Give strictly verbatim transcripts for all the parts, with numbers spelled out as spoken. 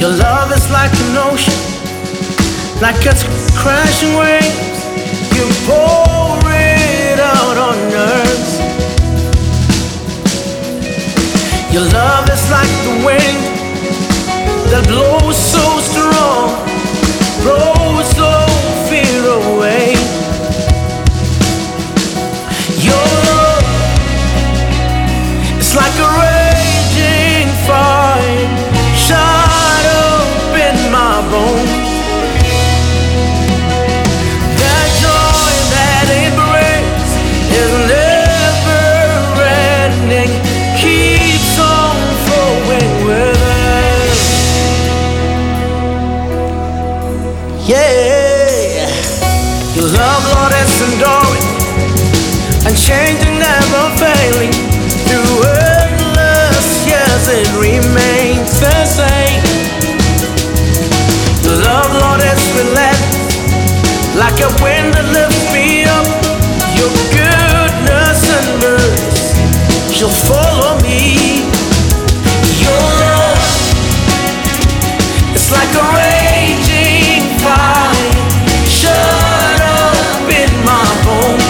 Your love is like an ocean, like it's crashing waves. You pour it out on us. Your love is like the wind that blows so strong, blows all fear away. Your love is like a raging fire, shot up in my bones. That joy that it brings is never ending, keeps on flowing with us. Yeah, your love, Lord, is enduring, unchanging, never failing. Through endless years it remains the same. Your love, Lord, is relentless, like a wind that lifts me up. Your goodness and mercy shall follow me. Your love is like a raging fire, shut up in my bones.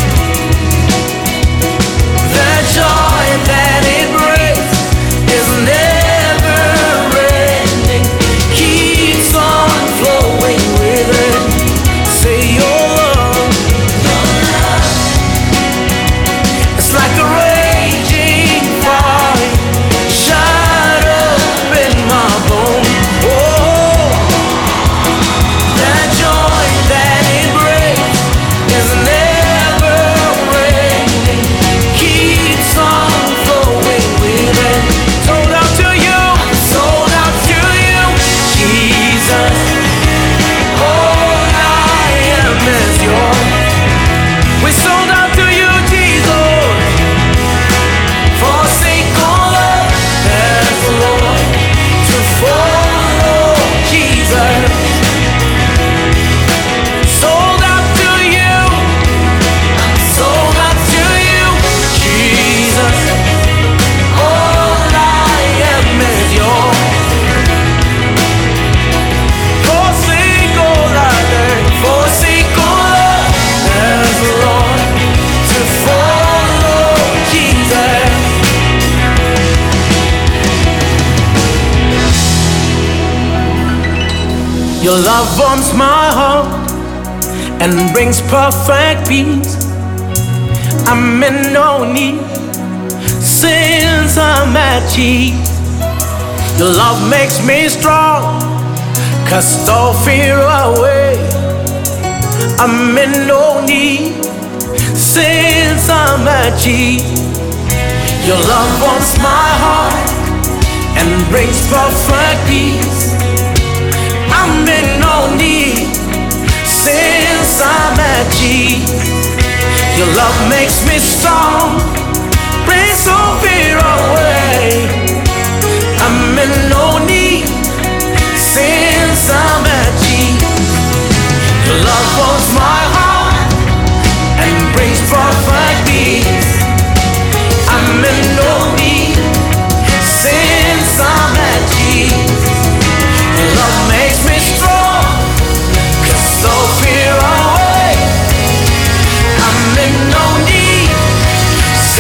The joy that it brings is never ending, keeps on flowing with it. Say your love, your love, it's like a raging fire, shut up in my bones. Oh, the joy that it brings is never ending, keeps on flowing with it. Sold out to you, sold out to you, Jesus. All I am is yours. We sold out to you, Jesus. Forsake all others, Lord, to follow Jesus. Sold out to you, sold out to you, Jesus. All I am is yours. Forsake all others, forsake all others, Lord, to follow Jesus. Your love warms my heart and brings perfect peace. I'm in no need since I'm at peace. Your love makes me strong, cast all fear away. I'm in no need since I'm at peace. Your love warms my heart and brings perfect peace. I'm in no need since I'm at peace. Your love makes me strong, brings all fear away. I'm in no need since I'm at peace. Your love warms my heart and brings perfect peace. I'm in no need since I'm at peace. Your love makes me strong, cast all fear away. I'm in no need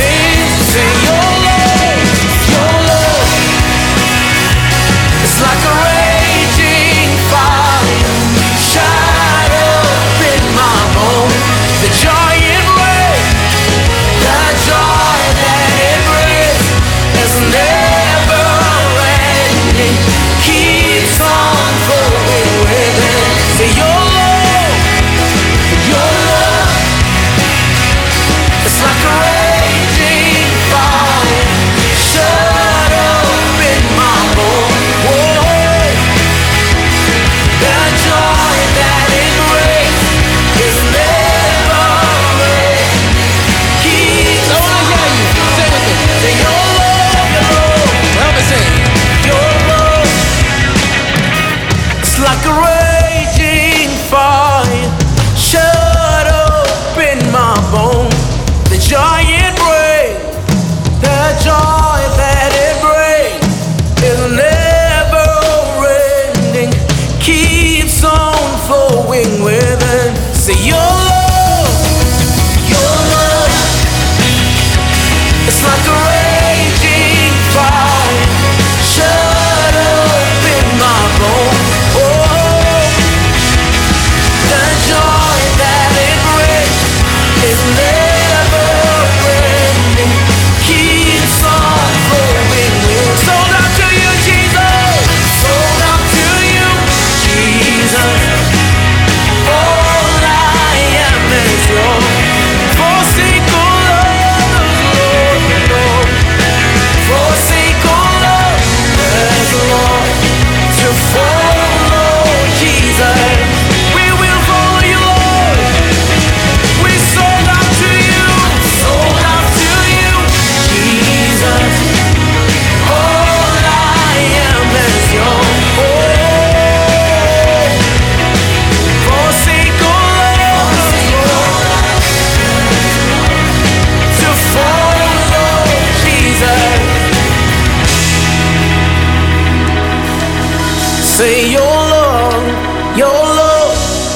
Say your love, your love,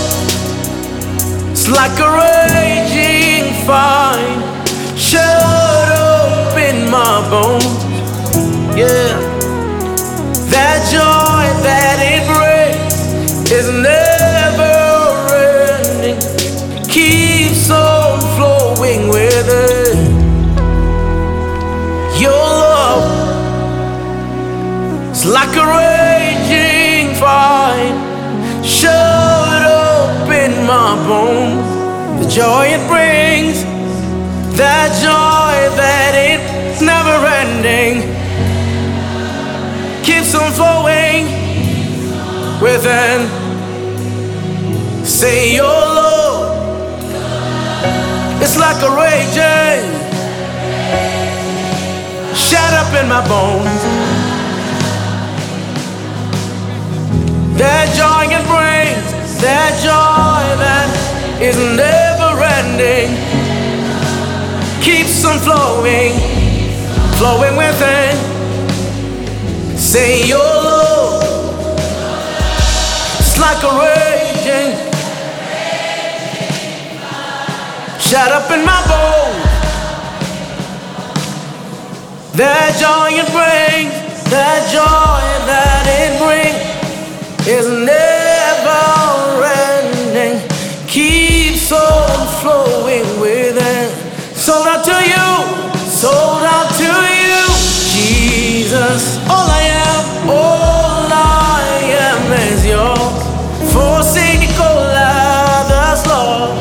it's like a raging fire, shut up in my bones. Yeah, that joy that it brings is never ending, keeps on flowing with it. Your love, it's like a raging fire, shut up in my bones. The joy it brings, that joy that it's never ending, keeps on flowing within. Say your love, it's like a raging, shut up in my bones. That joy it brings, that joy that is never ending, keeps on flowing, flowing within. Say your love, it's like a raging, shut up in my bones. That joy it brings, that joy that it brings is never ending, keeps on flowing within. Sold out to you, sold out to you, Jesus. All I am, all I am is yours. Forsake all others, Lord.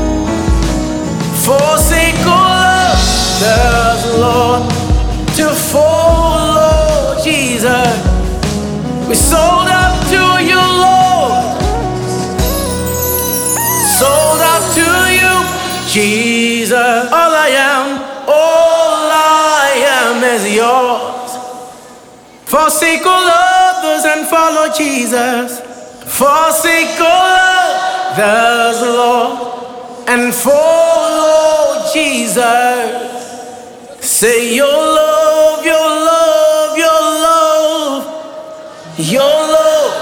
Forsake all others, Lord, to follow Jesus. We sold out to you, Lord. Sold out to you, Jesus. All I am, all I am is yours. Forsake all others and follow Jesus. Forsake all others, Lord, and follow Jesus. Say your love, your love, your love, your love,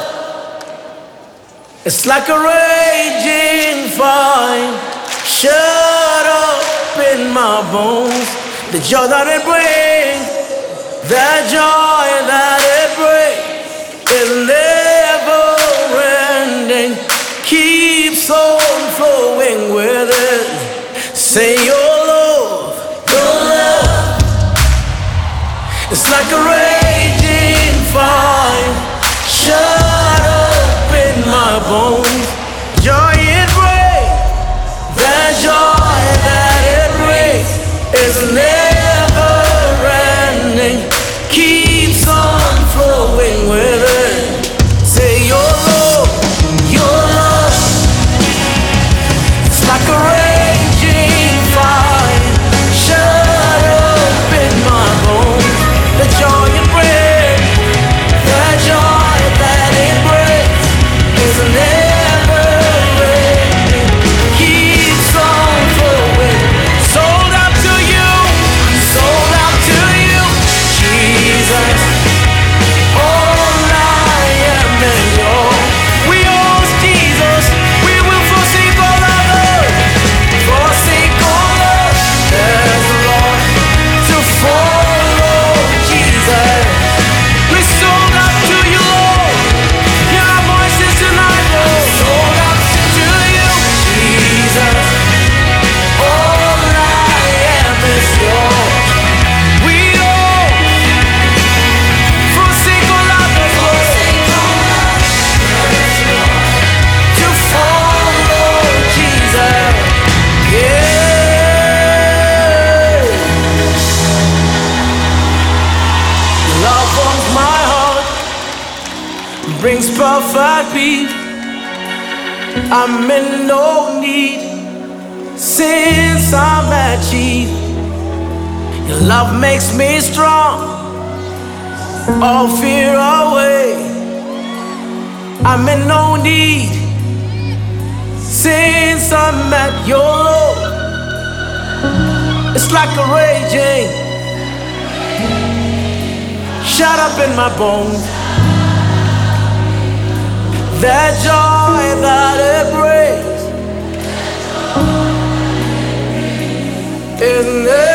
it's like a raging fire, shut up in my bones. The joy that it brings, that joy that it brings is never ending, keeps on flowing with it. Say your love, your love, it's like a raging fire, shut up in my bones. Joy it brings, that joy that it brings is never ending, keeps on flowing with it. Say your love, your love, it's like a raging fire, shut up in my bones. The joy it brings, that joy that it brings is never ending, keeps on flowing. Sold out to you, sold out to you, Jesus. All I am is yours. We owe Jesus. We will forsake all others, forsake all others, Lord, to follow Jesus. We sold out to you, Lord. Hear our voices tonight, Lord. Sold out to you, Jesus. All I am is yours. We all forsake all others, Lord, to follow Jesus. Yeah. Love warms my heart, brings perfect peace. I'm in no need since I'm at chief. Your love makes me strong, all fear away. I'm in no need since I'm at your Lord. It's like a raging, shut up in my bones. that joy that it brings. In